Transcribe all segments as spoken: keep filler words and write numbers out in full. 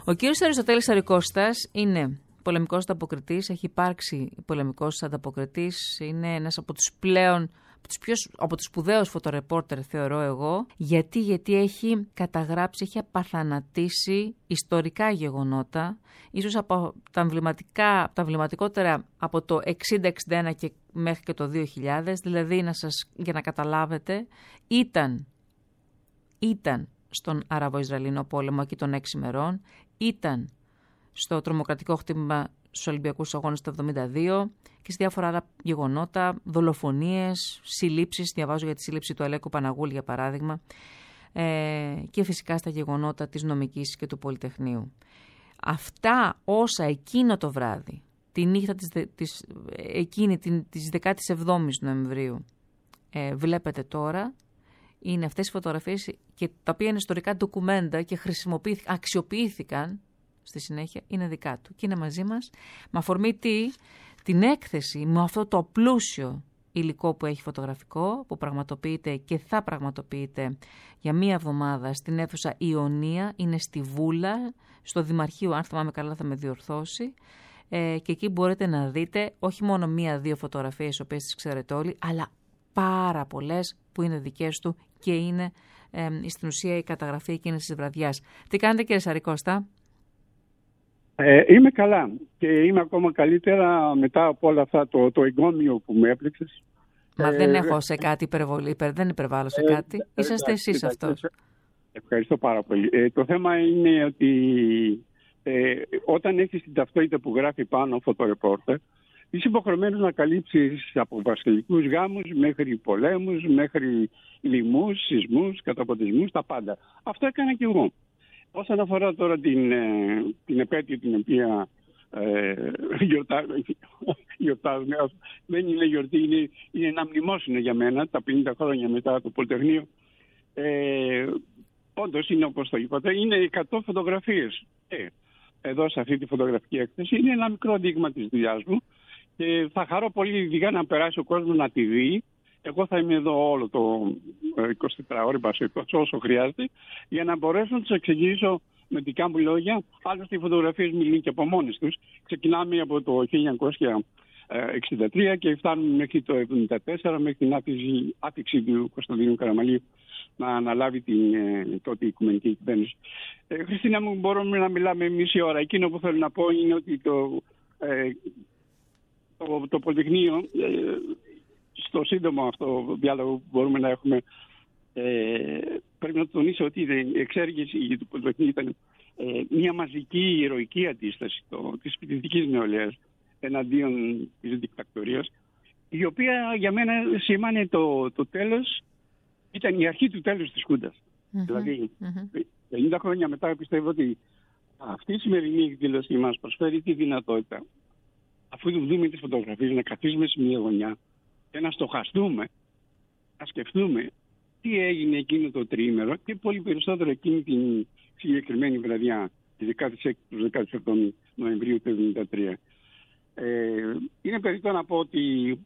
Ο κύριος Αριστοτέλης Αρικώστας είναι πολεμικός ανταποκριτής, έχει υπάρξει πολεμικός ανταποκριτής, είναι ένας από τους πλέον, από τους, πιο, από τους σπουδαίους φωτορεπόρτερ θεωρώ εγώ, γιατί, γιατί έχει καταγράψει, έχει απαθανατήσει ιστορικά γεγονότα, ίσως από τα, εμβληματικά, τα εμβληματικότερα από το εξήντα εξήντα ένα και μέχρι και το δύο χιλιάδες, δηλαδή να σας, για να καταλάβετε, ήταν, ήταν στον Αραβο-Ισραηλινό πόλεμο εκεί των έξι μερών, ήταν στο τρομοκρατικό χτύπημα στους Ολυμπιακούς Αγώνες του εβδομήντα δύο και σε διάφορα άλλα γεγονότα, δολοφονίες, συλλήψεις, διαβάζω για τη σύλληψη του Αλέκου Παναγούλη για παράδειγμα, ε, και φυσικά στα γεγονότα της νομικής και του Πολυτεχνείου. Αυτά όσα εκείνο το βράδυ, τη νύχτα της, της, εκείνη την, της δεκάτη εβδόμης Νοεμβρίου, ε, βλέπετε τώρα, είναι αυτές οι φωτογραφίες και τα οποία είναι ιστορικά ντοκουμέντα και χρησιμοποιήθηκαν, αξιοποιήθηκαν στη συνέχεια, είναι δικά του. Και είναι μαζί μας με αφορμή τι, την έκθεση, με αυτό το πλούσιο υλικό που έχει φωτογραφικό, που πραγματοποιείται και θα πραγματοποιείται για μία εβδομάδα στην αίθουσα Ιωνία, είναι στη Βούλα, στο Δημαρχείο, αν θυμάμαι καλά θα με διορθώσει, ε, και εκεί μπορείτε να δείτε όχι μόνο μία-δύο φωτογραφίες, οι οποίες τις ξέρετε όλοι, αλλά πάρα πολλές που είναι δικές του και είναι ε, στην ουσία η καταγραφή εκείνης της βραδιάς. Τι κάνετε κύριε Σαρικώστα? Ε, είμαι καλά και είμαι ακόμα καλύτερα μετά από όλα αυτά το, το εγκόμιο που με έπληξες. Μα ε, δεν έχω σε κάτι υπερβολή, υπερ, δεν υπερβάλλω σε κάτι. Ε, Είσαστε ε, εσείς ε, αυτός. Ευχαριστώ πάρα πολύ. Ε, το θέμα είναι ότι ε, όταν έχεις την ταυτότητα που γράφει πάνω φωτορεπόρτερ, είσαι υποχρεωμένος να καλύψεις από βασιλικούς γάμους μέχρι πολέμους, μέχρι λοιμούς, σεισμούς, καταποντισμούς, τα πάντα. Αυτό έκανα και εγώ. Όσον αφορά τώρα την, την επέτειο την οποία ε, γιορτάζουμε, δεν είναι γιορτή, είναι, είναι ένα μνημόσυνο για μένα, τα πενήντα χρόνια μετά το Πολυτεχνείο. Ε, όντως είναι όπως το είπατε, είναι εκατό φωτογραφίες. Ε, εδώ σε αυτή τη φωτογραφική έκθεση είναι ένα μικρό δείγμα της δουλειάς μου και θα χαρώ πολύ ειδικά να περάσει ο κόσμος να τη δει. Εγώ θα είμαι εδώ όλο το εικοσιτετράωρο, όσο χρειάζεται, για να μπορέσω να τους εξηγήσω με δικά μου λόγια. Άλλωστε οι φωτογραφίες μιλούν και από μόνες τους. Ξεκινάμε από το χίλια εννιακόσια εξήντα τρία και φτάνουμε μέχρι το εβδομήντα τέσσερα, μέχρι την άφηξη του Κωνσταντίνου Καραμαλείου να αναλάβει την ε, τότε οικουμενική κυβέρνηση. Ε, Χριστίνα μου, μπορούμε να μιλάμε μισή ώρα. Εκείνο που θέλω να πω είναι ότι το, ε, το, το Πολυτεχνείο, ε, στο σύντομο αυτό διάλογο που μπορούμε να έχουμε, ε, πρέπει να τονίσω ότι η εξέργηση του Πολυτεχνείου ήταν ε, μια μαζική ηρωική αντίσταση το, της φοιτητικής νεολαίας εναντίον της δικτακτορίας, η οποία για μένα σημαίνει το, το τέλος, ήταν η αρχή του τέλους της Χούντας. Mm-hmm. Δηλαδή, mm-hmm. πενήντα χρόνια μετά πιστεύω ότι αυτή η σημερινή εκδήλωση μας προσφέρει τη δυνατότητα, αφού δούμε τις φωτογραφίες, να καθίσουμε σε μια γωνιά και να στοχαστούμε, να σκεφτούμε τι έγινε εκείνο το τριήμερο και πολύ περισσότερο εκείνη την συγκεκριμένη βραδιά, τη δεκάτη έκτη δεκάτη έβδομη Νοεμβρίου του εβδομήντα τρία. Ε, είναι περιττό να πω ότι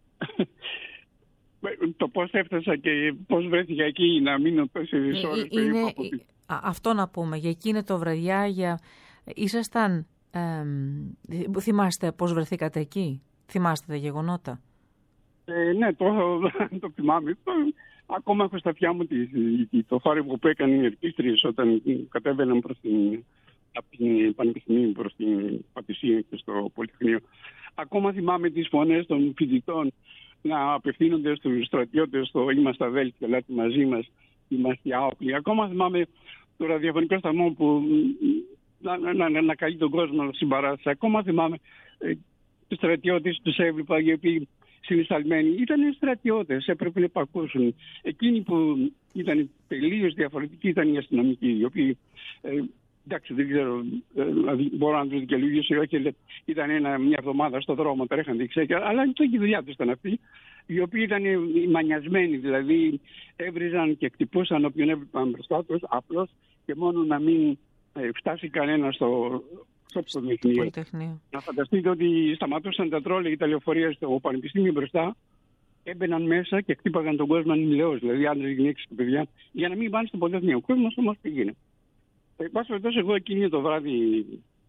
το πώς έφτασα και πώς βρέθηκα εκεί να μείνω τέσσερις ώρες περίπου από τη... Αυτό να πούμε, για εκείνη το βραδιά, για... ήσασταν, ε, θυμάστε πώς βρεθήκατε εκεί, θυμάστε τα γεγονότα? Ε, ναι, το, το θυμάμαι. Το, ακόμα έχω στα αυτιά μου το θόρυβο που έκανε οι ερκίστριες όταν κατέβαιναν προς την, από την Πανεπιστημίου προς την Πατησία και στο Πολυτεχνείο. Ακόμα θυμάμαι τις φωνές των φοιτητών να απευθύνονται στους στρατιώτες στο «Είμαστε αδέλφια, ελάτε μαζί μας, είμαστε άοπλοι». Ακόμα θυμάμαι το ραδιοφωνικό σταθμό που να, να, να, να καλεί τον κόσμο στην παράσταση. Ακόμα θυμάμαι ε, τους στρατιώτες, τους έβλεπα, οι οποίοι συνισταλμένοι ήταν στρατιώτες, έπρεπε να υπακούσουν. Εκείνοι που ήταν τελείως διαφορετικοί ήταν οι αστυνομικοί, οι οποίοι, ε, εντάξει, δεν ξέρω, ε, μπορώ να τους δικαιολογήσω ή όχι, ήταν ένα, μια εβδομάδα στο δρόμο, τρέχαν δεξιά, αλλά και η δουλειά τους ήταν αυτή, οι οποίοι ήταν μανιασμένοι, δηλαδή έβριζαν και χτυπούσαν όποιον έβλεπαν μπροστά τους, απλώς και μόνο να μην ε, φτάσει κανένα στο... στο Πολυτεχνείο. Να φανταστείτε ότι σταματούσαν τα τρόλια και τα λεωφορεία στο Πανεπιστήμιο μπροστά, έμπαιναν μέσα και χτύπαγαν τον κόσμο ανηλαιώς, δηλαδή άντρες, γυναίκες και παιδιά, για να μην πάνε στο Πολυτεχνείο. Ο κόσμος όμως πήγαινε. Εν πάση περιπτώσει, εγώ εκείνη το βράδυ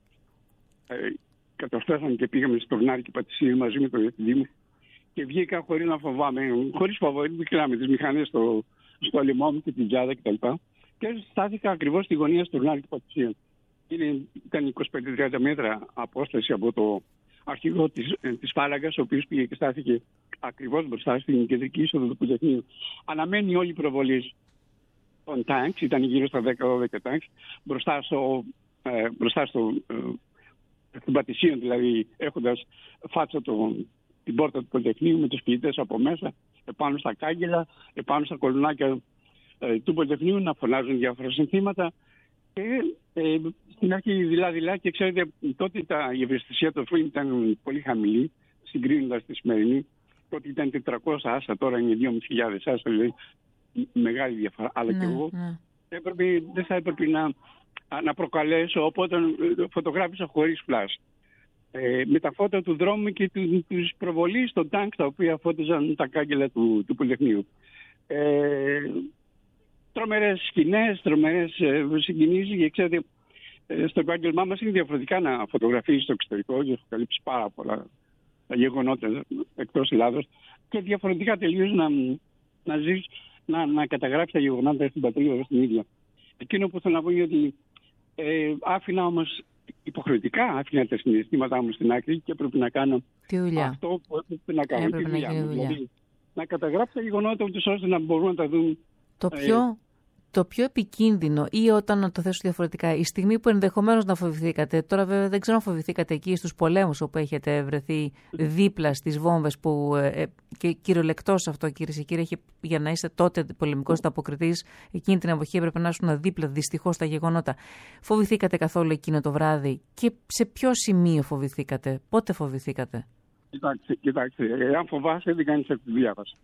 ε, καταστάσαμε και πήγαμε στο Τουρνάρικη Πατησίου μαζί με τον διευθυντή μου και βγήκα χωρίς να φοβάμαι, χωρίς φοβό, με τις μηχανές στο, στο λαιμό μου και την τζάδα κτλ. Και, και στάθηκα ακριβώς στη γωνία στο Τουρνάρικη Πατησίου. Ήταν είκοσι πέντε με τριάντα μέτρα απόσταση από το αρχηγό της, της φάλαγγας, ο οποίος πήγε και στάθηκε ακριβώς μπροστά στην κεντρική είσοδο του Πολυτεχνείου. Αναμένει όλη η προβολή των τάγκς, ήταν γύρω στα δέκα δώδεκα τάγκς, μπροστά στο, ε, μπροστά στο ε, στην Πατησίων, δηλαδή έχοντας φάτσα το, την πόρτα του Πολυτεχνείου με τους ποιητές από μέσα, επάνω στα κάγκελα, επάνω στα κολονάκια ε, του Πολυτεχνείου να φωνάζουν διάφορα συνθήματα. Και ε, στην αρχή δειλά-δειλά, και ξέρετε, τότε τα, η ευαισθησία του φιλμ ήταν πολύ χαμηλή, συγκρίνοντας τη σημερινή. Τότε ήταν τετρακόσια άσα, τώρα είναι δύο χιλιάδες πεντακόσια άσα, δηλαδή μεγάλη διαφορά. Αλλά ναι, και εγώ ναι. έπρεπε, δεν θα έπρεπε να, να προκαλέσω, οπότε φωτογράφησα χωρίς φλάς. Ε, με τα φώτα του δρόμου και του, τους προβολής των τάγκ, τα οποία φώτιζαν τα κάγκελα του, του Πολυτεχνείου. Ε, τρομερές σκηνές, τρομερές ε, συγκινήσεις, και ξέρετε, ε, στο επάγγελμά μας είναι διαφορετικά να φωτογραφίσεις στο εξωτερικό, γιατί έχω καλύψει πάρα πολλά γεγονότα εκτός Ελλάδος, και διαφορετικά τελείως να, να ζεις, να, να καταγράψεις τα γεγονότα στην πατρίδα, στην ίδια. Εκείνο που θέλω να πω είναι ότι ε, άφηνα όμως υποχρεωτικά, άφηνα τα συναισθήματά μου στην άκρη και έπρεπε να κάνω αυτό που έπρεπε να κάνω. Έπρεπε να γίνει δουλειά. Δηλαδή, να καταγράψω τα γεγονότα ούτως ώστε να μπορούν να τα δουν. Το πιο, ε, το πιο επικίνδυνο, ή όταν να το θέσω διαφορετικά, η στιγμή που ενδεχομένως να φοβηθήκατε, τώρα βέβαια δεν ξέρω αν φοβηθήκατε εκεί στους πολέμους όπου έχετε βρεθεί δίπλα στις βόμβες, που ε, και κυριολεκτός αυτό, κύριε και κύριε, έχει, για να είστε τότε πολεμικός ανταποκριτής, εκείνη την εποχή έπρεπε να ήσουν δίπλα δυστυχώς στα γεγονότα. Φοβηθήκατε καθόλου εκείνο το βράδυ, και σε ποιο σημείο φοβηθήκατε, πότε φοβηθήκατε? Κοιτάξτε, κοιτάξτε, εάν φοβάσαι δεν κάνεις αυτή τη δουλειά βασικά.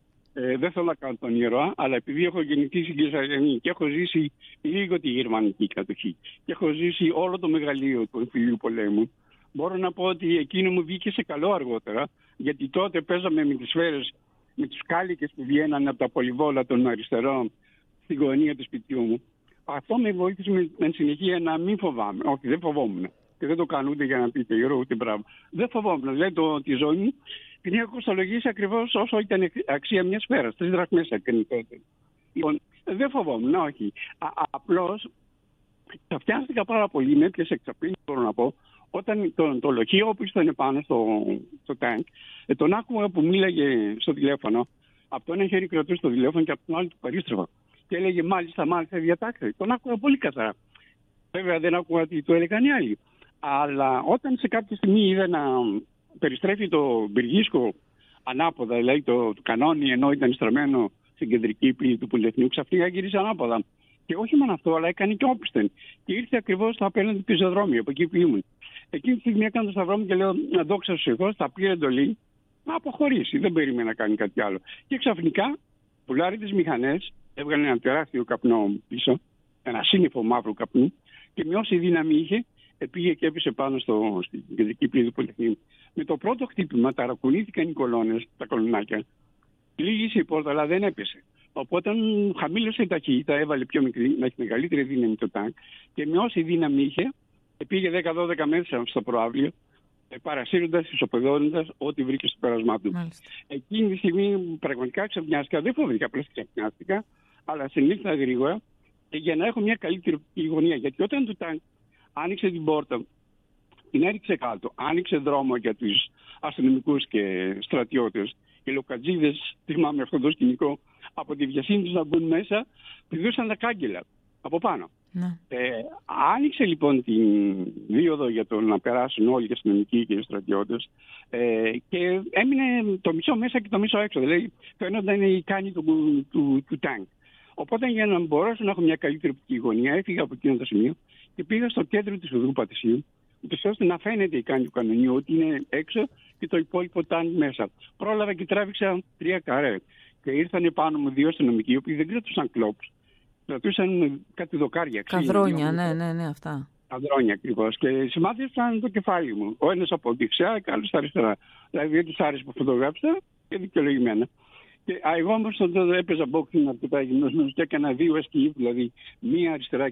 Ε, δεν θέλω να κάνω τον ήρωα, αλλά επειδή έχω γεννηθεί στην Κεσαριανή και έχω ζήσει λίγο τη γερμανική κατοχή και έχω ζήσει όλο το μεγαλείο του εμφυλίου πολέμου, μπορώ να πω ότι εκείνο μου βγήκε σε καλό αργότερα, γιατί τότε παίζαμε με τις σφαίρες, με τους κάλικες που βγαίνανε από τα πολυβόλα των αριστερών στη γωνία του σπιτιού μου. Αυτό με βοήθησε με, με συνεχεία να μην φοβάμαι. Όχι, δεν φοβόμουν. Και δεν το κάνω ούτε για να πείτε ήρωα ούτε μπράβο. Δεν φοβόμουν. Δηλαδή το, τη ζωή μου την έχω κοστολογήσει ακριβώς όσο ήταν αξία μια σφαίρα. Τρεις δραχμές έκανε τότε. Λοιπόν, δεν φοβόμουν, όχι. Απλώς ξαφνιάστηκα πάρα πολύ, με έπιασε εξαπλήνη, μπορώ να πω, όταν το, το λοχείο που ήταν πάνω στο, στο τάγκ, ε, τον άκουγα που μίλαγε στο τηλέφωνο. Από το ένα χέρι κρατούσε το τηλέφωνο και από το άλλο του παρίστρεφα. Και έλεγε μάλιστα, μάλιστα, διατάξτε. Τον άκουγα πολύ καθαρά. Βέβαια δεν άκουγα τι το έλεγαν οι άλλοι. Αλλά όταν σε κάποια στιγμή είδα να περιστρέφει το πυργίσκο ανάποδα, δηλαδή το, το κανόνι, ενώ ήταν στραμμένο στην κεντρική πύλη του Πολυτεχνείου, ξαφνικά γύρισε ανάποδα. Και όχι μόνο αυτό, αλλά έκανε και όπισθεν. Και ήρθε ακριβώς στο απέναντι πεζοδρόμιο, από εκεί που ήμουν. Εκείνη τη στιγμή έκανε το σταυρό μου και λέω: να δόξα στου Θεού, θα πήρε εντολή να αποχωρήσει. Δεν περίμενε να κάνει κάτι άλλο. Και ξαφνικά πουλάρει τις μηχανές, έβγαλε ένα τεράστιο καπνό πίσω, ένα σύννεφο μαύρου καπνού, και με όση δύναμη είχε, πήγε και έπεσε πάνω στο, στην κεντρική πύλη του Πολυτεχνείου. Με το πρώτο χτύπημα ταρακουνήθηκαν οι κολόνες, τα κολονάκια. Λύγησε η πόρτα, αλλά δεν έπεσε. Οπότε χαμήλωσε η ταχύτητα, έβαλε πιο μικρή, να έχει μεγαλύτερη δύναμη το τάγκ, και με όση δύναμη είχε, πήγε δέκα δώδεκα μέτρα στο προαύλιο, παρασύροντας, ισοπεδώνοντας ό,τι βρήκε στο πέρασμά του. Μάλιστα. Εκείνη τη στιγμή πραγματικά ξαφνιάστηκα, δεν φοβήθηκα, απλώς ξαφνιάστηκα, αλλά συνήθιζα γρήγορα για να έχω μια καλύτερη γωνία. Γιατί όταν το τάγκ άνοιξε την πόρτα, την έριξε κάτω, άνοιξε δρόμο για τους αστυνομικούς και στρατιώτες. Οι λοκατζίδες, θυμάμαι αυτό το σκηνικό, από τη βιασύνη τους να μπουν μέσα, πηδούσαν τα κάγκελα από πάνω. Ναι. Ε, άνοιξε λοιπόν την δίωδο για το να περάσουν όλοι οι αστυνομικοί και οι στρατιώτες, ε, και έμεινε το μισό μέσα και το μισό έξω. Δηλαδή φαίνονταν η κάνη του, του, του, του τάγκ. Οπότε για να μπορέσω να έχω μια καλύτερη οπτική γωνία, έφυγα από εκείνο το σημείο και πήγα στο κέντρο της οδού Πατησίου, ώστε να φαίνεται η κάνη του κανονιού ότι είναι έξω και το υπόλοιπο τάγκ μέσα. Πρόλαβα και τράβηξα τρία καρέ. Και ήρθαν πάνω μου δύο αστυνομικοί, οι οποίοι δεν κρατούσαν κλόπους. Κρατούσαν κάτι δοκάρια. Καδρόνια, ναι, ναι, ναι, αυτά. Καδρόνια ακριβώς. Και σημάδευσαν το κεφάλι μου. Ο ένας από δεξιά και άλλος αριστερά. Δηλαδή δεν τους άρεσε που φωτογράφησα και δικαιολογημένα. Και α, εγώ όμως τότε έπαιζα boxing αρκετά γυμνός και έκανα δύο εσκι, δηλαδή μία αριστερά και μία.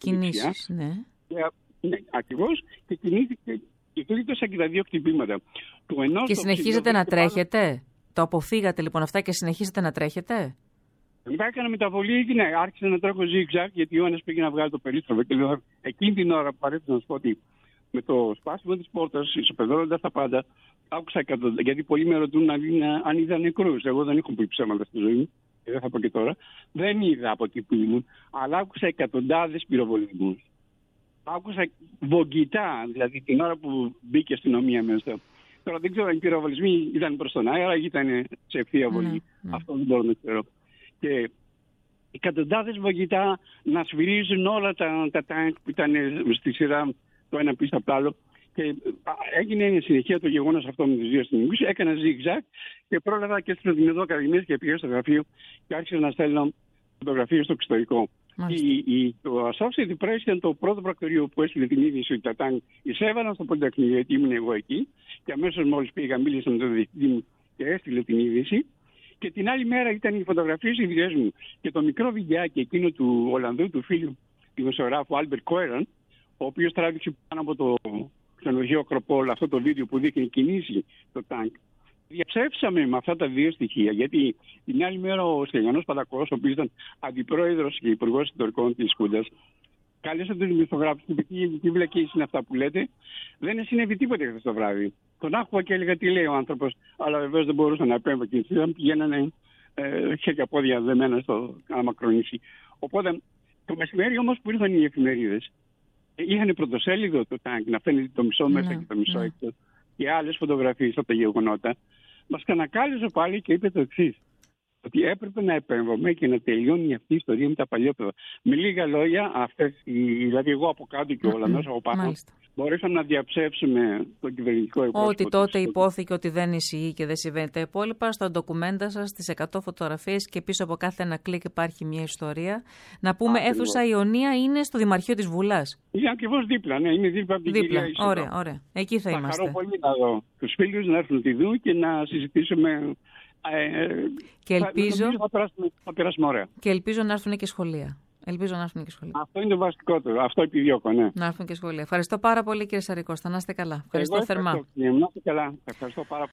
Κινήσεις, ναι. Και, ναι, ακριβώς, και κινήθηκε και γλίτωσα και τα δύο χτυπήματα. Του ενός και το συνεχίζετε να πάνω... τρέχετε. Το αποφύγατε λοιπόν αυτά και συνεχίζετε να τρέχετε. Μετά έκανα μεταβολή και ναι, άρχισα να τρέχω zigzag γιατί ο ένας πήγε να βγάλει το περίστροφο. Και λέω, εκείνη την ώρα που παρέφερα να σου πω ότι με το σπάσιμο της πόρτας, ισοπεδώνοντας τα πάντα, άκουσα εκατοντάδες. Γιατί πολλοί με ρωτούν αν είδα νεκρούς. Εγώ δεν έχω πει ψέματα στη ζωή μου, και δεν θα πω και τώρα. Δεν είδα από εκεί που ήμουν, αλλά άκουσα εκατοντάδες πυροβολισμούς. Άκουσα βογγητά, δηλαδή την ώρα που μπήκε η αστυνομία μέσα. Τώρα δεν ξέρω αν οι πυροβολισμοί ήταν προς τον αέρα ή ήταν σε ευθεία βολή. Ναι, ναι. Αυτό δεν μπορώ να ξέρω. Και εκατοντάδες βογγητά να σφυρίζουν όλα τα, τα τάγκ που ήταν στη σειρά το ένα πίσω από το άλλο. Και έγινε συνεχεία το γεγονός αυτό με τους δύο αστυνομικούς. Έκανα zigzag και πρόλαβα και στην εδώ καρδινές και πήγα στο γραφείο και άρχισα να στέλνω φωτογραφίες στο εξωτερικό. Η, η, το Associated Press ήταν το πρώτο πρακτορείο που έστειλε την είδηση ότι τα τάγκ εισέβαλαν στο Πολυτεχνείο, γιατί ήμουν εγώ εκεί. Και αμέσως μόλις πήγα, μίλησα με τον διευθυντή μου και έστειλε την είδηση. Και την άλλη μέρα ήταν οι φωτογραφίες οι δικές μου. Και το μικρό βιντεάκι εκείνο του Ολλανδού, του φίλου δημοσιογράφου Άλμπερτ Κόεραν, ο οποίος τράβηξε πάνω από το ξενοδοχείο Ακροπόλ αυτό το βίντεο που δείχνει κινήσει το τάγκ. Διαψεύσαμε με αυτά τα δύο στοιχεία, γιατί την άλλη μέρα ο Στυλιανός Παντακός, ο οποίος ήταν αντιπρόεδρος και υπουργός ιστορικών της Χούντας, κάλεσε τους δημοσιογράφους και είπε: τι βλακίες είναι αυτά που λέτε, δεν συνέβη τίποτα χθες το βράδυ. Τον άκουγα και έλεγα τι λέει ο άνθρωπος, αλλά βεβαίως δεν μπορούσα να επέμβω και δεν πηγαίνανε ε, χέρια πόδια δεμένα στο αναμακρονήσι. Οπότε το μεσημέρι όμως που ήρθαν οι εφημερίδες, είχαν πρωτοσέλιδο το τάγκ να φαίνεται το μισό μέσα ναι, και το μισό ναι. έξω και άλλες φωτογραφίες από τα γεγονότα. Μας κανακάλεσε πάλι και είπε το εξής: ότι έπρεπε να επέμβουμε και να τελειώνει αυτή η ιστορία με τα παλιόπαιδα. Με λίγα λόγια, αυτές, δηλαδή εγώ από κάτω και ο Ολλανδός από πάνω, μπορέσαμε να διαψεύσουμε το κυβερνητικό υπόσχο. Ότι τότε υπόθηκε ότι δεν ισχύει και δεν συμβαίνει τα υπόλοιπα. Στα ντοκουμέντα σας, στις εκατό φωτογραφίες και πίσω από κάθε ένα κλικ υπάρχει μια ιστορία. Να πούμε, αίθουσα Ιωνία είναι στο Δημαρχείο της Βουλάς. Είναι ακριβώς δίπλα, ναι, είναι δίπλα από την δίπλα. κυρία Ισοδό. Ωραία, ωραία. Εκεί θα, θα είμαστε. Θα χαρώ πολύ να δω τους φίλους να έρθουν τη δουν και να συζητήσουμε. Ε, και ελπίζω θα, θα, περάσουμε, θα περάσουμε ωραία. Και ελπίζω να έρθουν και σχολεία. Ελπίζω να έρθουν και σχολεία. Αυτό είναι το βασικότερο. Αυτό επιδιώκω, ναι. Να έρθουν και σχολεία. Ευχαριστώ πάρα πολύ, κύριε Σαρικώστα. Να είστε καλά. Ευχαριστώ Εγώ θερμά. Ευχαριστώ, να είστε καλά. Ευχαριστώ πάρα πολύ.